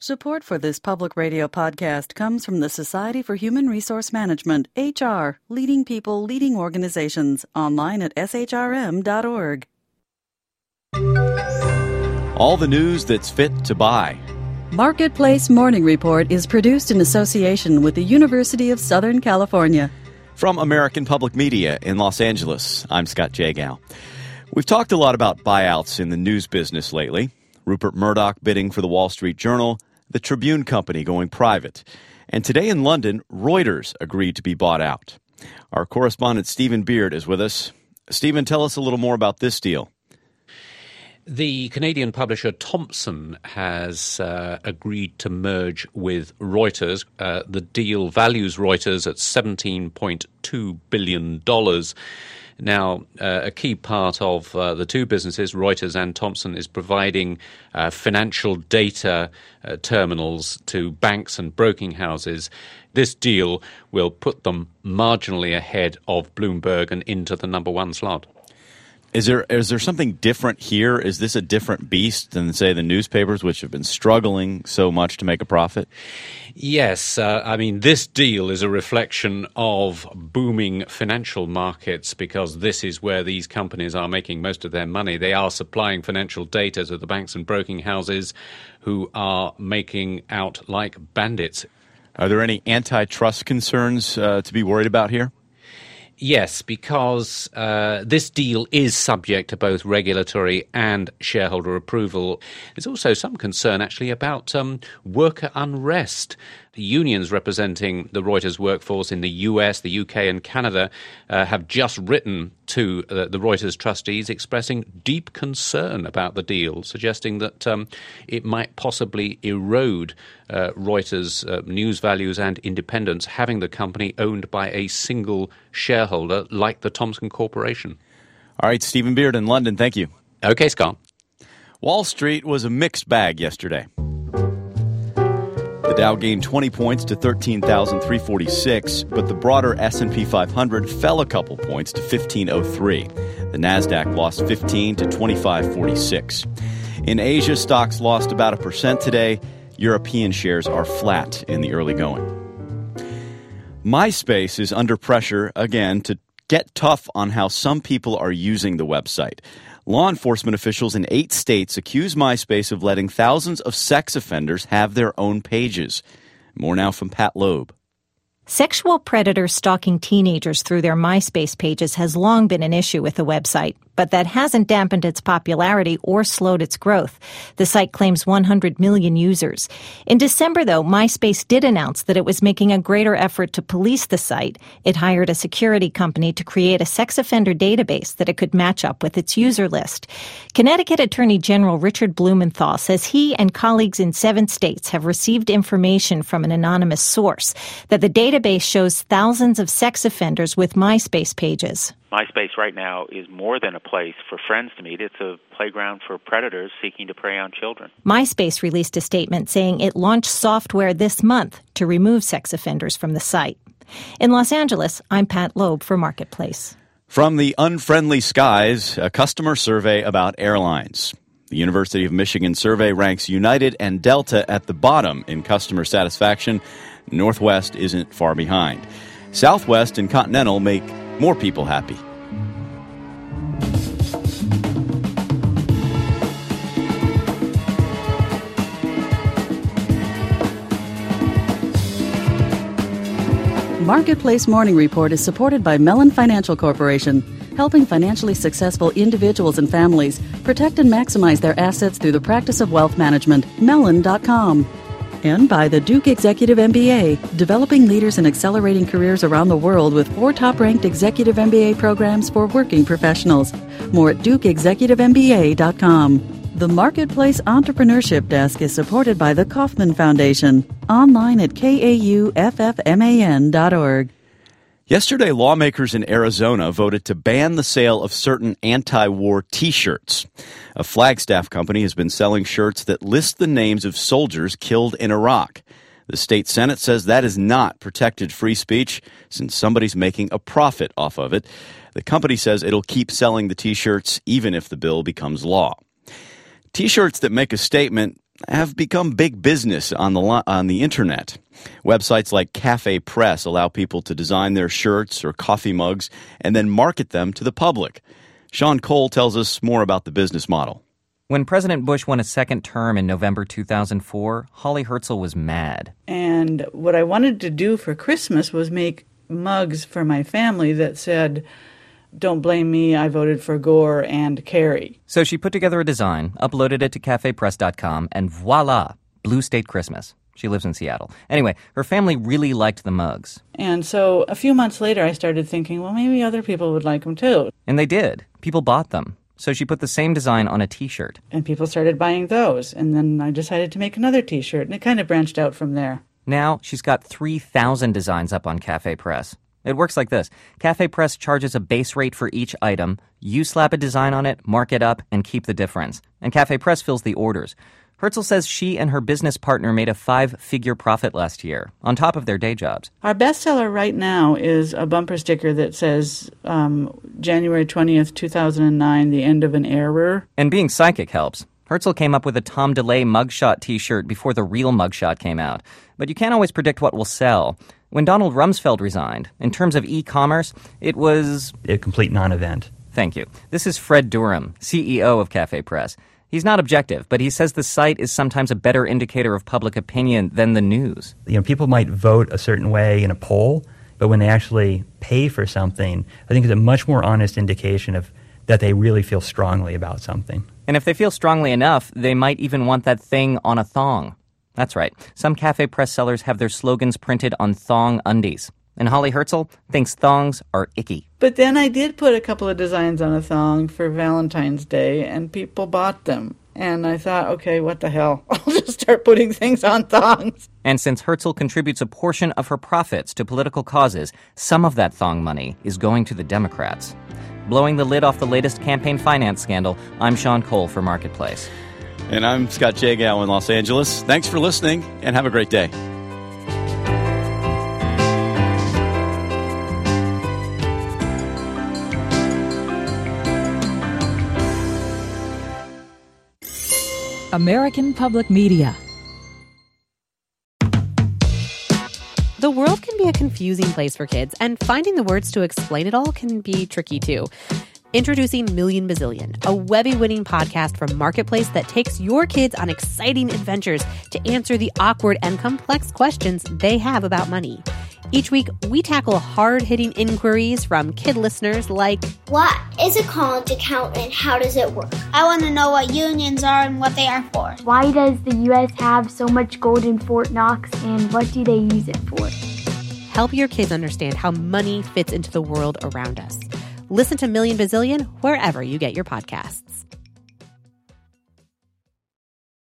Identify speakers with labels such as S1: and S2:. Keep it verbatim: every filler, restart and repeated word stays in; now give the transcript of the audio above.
S1: Support for this public radio podcast comes from the Society for Human Resource Management, H R, leading people, leading organizations, online at s h r m dot org.
S2: All the news that's fit to buy.
S1: Marketplace Morning Report is produced in association with the University of Southern California.
S2: From American Public Media in Los Angeles, I'm Scott Jagow. We've talked a lot about buyouts in the news business lately. Rupert Murdoch bidding for the Wall Street Journal, the Tribune Company going private. And today in London, Reuters agreed to be bought out. Our correspondent Stephen Beard is with us. Stephen, tell us a little more about this deal.
S3: The Canadian publisher Thomson has uh, agreed to merge with Reuters. Uh, the deal values Reuters at seventeen point two billion dollars. Now, uh, a key part of uh, the two businesses, Reuters and Thomson, is providing uh, financial data uh, terminals to banks and broking houses. This deal will put them marginally ahead of Bloomberg and into the number one slot.
S2: Is there is there something different here? Is this a different beast than, say, the newspapers, which have been struggling so much to make a profit?
S3: Yes. Uh, I mean, this deal is a reflection of booming financial markets because this is where these companies are making most of their money. They are supplying financial data to the banks and broking houses who are making out like bandits.
S2: Are there any antitrust concerns uh, to be worried about here?
S3: Yes, because uh, this deal is subject to both regulatory and shareholder approval. There's also some concern, actually, about um, worker unrest. The unions representing the Reuters workforce in the U S, the U K and Canada uh, have just written to uh, the Reuters trustees expressing deep concern about the deal, suggesting that um, it might possibly erode uh, Reuters' uh, news values and independence, having the company owned by a single shareholder like the Thomson Corporation.
S2: All right, Stephen Beard in London, thank you.
S3: Okay, Scott.
S2: Wall Street was a mixed bag yesterday. The Dow gained twenty points to thirteen thousand three hundred forty-six, but the broader S and P five hundred fell a couple points to fifteen oh three. The Nasdaq lost fifteen to twenty-five forty-six. In Asia, stocks lost about a percent today. European shares are flat in the early going. MySpace is under pressure again to get tough on how some people are using the website. Law enforcement officials in eight states accuse MySpace of letting thousands of sex offenders have their own pages. More now from Pat Loeb.
S4: Sexual predators stalking teenagers through their MySpace pages has long been an issue with the website, but that hasn't dampened its popularity or slowed its growth. The site claims one hundred million users. In December, though, MySpace did announce that it was making a greater effort to police the site. It hired a security company to create a sex offender database that it could match up with its user list. Connecticut Attorney General Richard Blumenthal says he and colleagues in seven states have received information from an anonymous source that the database database shows thousands of sex offenders with MySpace pages.
S5: MySpace right now is more than a place for friends to meet. It's a playground for predators seeking to prey on children.
S4: MySpace released a statement saying it launched software this month to remove sex offenders from the site. In Los Angeles, I'm Pat Loeb for Marketplace.
S2: From the unfriendly skies, a customer survey about airlines. The University of Michigan survey ranks United and Delta at the bottom in customer satisfaction. Northwest isn't far behind. Southwest and Continental make more people happy.
S1: Marketplace Morning Report is supported by Mellon Financial Corporation, helping financially successful individuals and families protect and maximize their assets through the practice of wealth management. Mellon dot com. And by the Duke Executive M B A, developing leaders and accelerating careers around the world with four top-ranked executive M B A programs for working professionals. More at Duke Executive M B A dot com. The Marketplace Entrepreneurship Desk is supported by the Kauffman Foundation. Online at K A U F F M A N dot org.
S2: Yesterday, lawmakers in Arizona voted to ban the sale of certain anti-war T-shirts. A Flagstaff company has been selling shirts that list the names of soldiers killed in Iraq. The state Senate says that is not protected free speech since somebody's making a profit off of it. The company says it'll keep selling the T-shirts even if the bill becomes law. T-shirts that make a statement have become big business on the lo- on the internet. Websites like Cafe Press allow people to design their shirts or coffee mugs and then market them to the public. Sean Cole tells us more about the business model.
S6: When President Bush won a second term in November two thousand four, Holly Herzl was mad.
S7: And what I wanted to do for Christmas was make mugs for my family that said, "Don't blame me, I voted for Gore and Kerry."
S6: So she put together a design, uploaded it to cafe press dot com, and voila, Blue State Christmas. She lives in Seattle. Anyway, her family really liked the mugs.
S7: And so a few months later, I started thinking, well, maybe other people would like them too.
S6: And they did. People bought them. So she put the same design on a T-shirt.
S7: And people started buying those. And then I decided to make another T-shirt, and it kind of branched out from there.
S6: Now she's got three thousand designs up on Cafe Press. It works like this. Cafe Press charges a base rate for each item. You slap a design on it, mark it up, and keep the difference. And Cafe Press fills the orders. Herzl says she and her business partner made a five-figure profit last year, on top of their day jobs.
S7: Our bestseller right now is a bumper sticker that says um, January twentieth, two thousand nine, the end of an era.
S6: And being psychic helps. Herzl came up with a Tom DeLay mugshot T-shirt before the real mugshot came out. But you can't always predict what will sell. When Donald Rumsfeld resigned, in terms of e-commerce, it was
S8: a complete non-event.
S6: Thank you. This is Fred Durham, C E O of Cafe Press. He's not objective, but he says the site is sometimes a better indicator of public opinion than the news.
S8: You know, people might vote a certain way in a poll, but when they actually pay for something, I think it's a much more honest indication of that they really feel strongly about something.
S6: And if they feel strongly enough, they might even want that thing on a thong. That's right. Some Cafe Press sellers have their slogans printed on thong undies. And Holly Herzl thinks thongs are icky.
S7: But then I did put a couple of designs on a thong for Valentine's Day, and people bought them. And I thought, okay, what the hell? I'll just start putting things on thongs.
S6: And since Herzl contributes a portion of her profits to political causes, some of that thong money is going to the Democrats. Blowing the lid off the latest campaign finance scandal, I'm Sean Cole for Marketplace.
S2: And I'm Scott Jagow in Los Angeles. Thanks for listening, and have a great day.
S9: American Public Media.
S10: The world can be a confusing place for kids, and finding the words to explain it all can be tricky too. Introducing Million Bazillion, a Webby-winning podcast from Marketplace that takes your kids on exciting adventures to answer the awkward and complex questions they have about money. Each week, we tackle hard-hitting inquiries from kid listeners like,
S11: what is a college account and how does it work?
S12: I want to know what unions are and what they are for.
S13: Why does the U S have so much gold in Fort Knox and what do they use it for?
S10: Help your kids understand how money fits into the world around us. Listen to Million Bazillion wherever you get your podcasts.